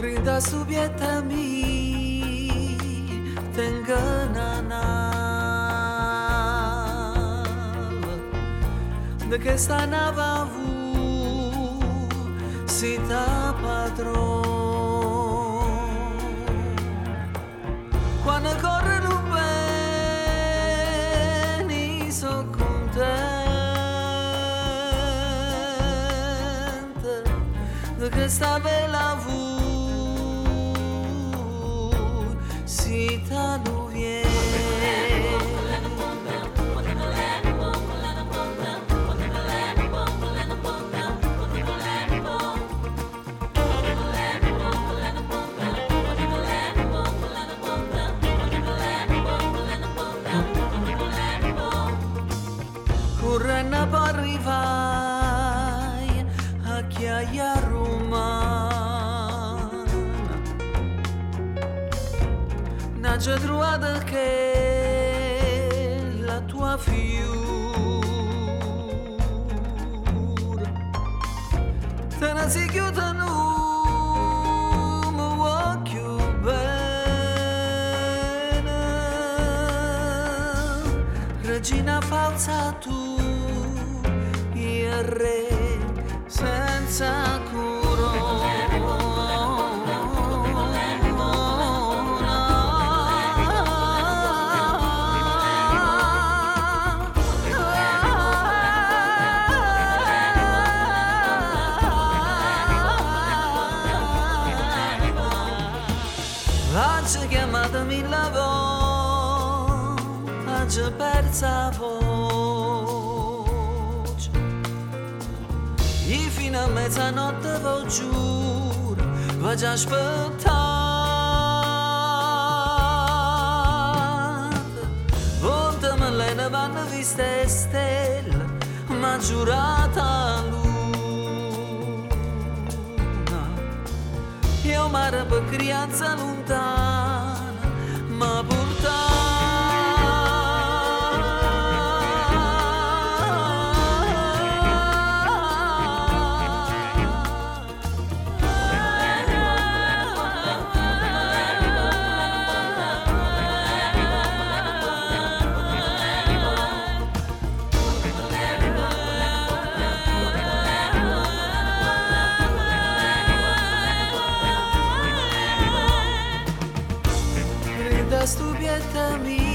Rida subieta mi t'inganana de che sta nava vu si ta padron quando corre l'ubeni so contenta de che sta bella vu si ta nu viene correndo per arrivare a Chiaia Romana una giadruada che la tua fiura te ne si chiude non mi vuoi più bene regina falsa tu il re senza Oggi chiamatemi lavò, oggi persa voce. E fino a mezzanotte vo giuro, voglio aspettare. Volte me le vanno viste stelle, ma giurata luna. Io mare per crianza lontana, ma stupietta mia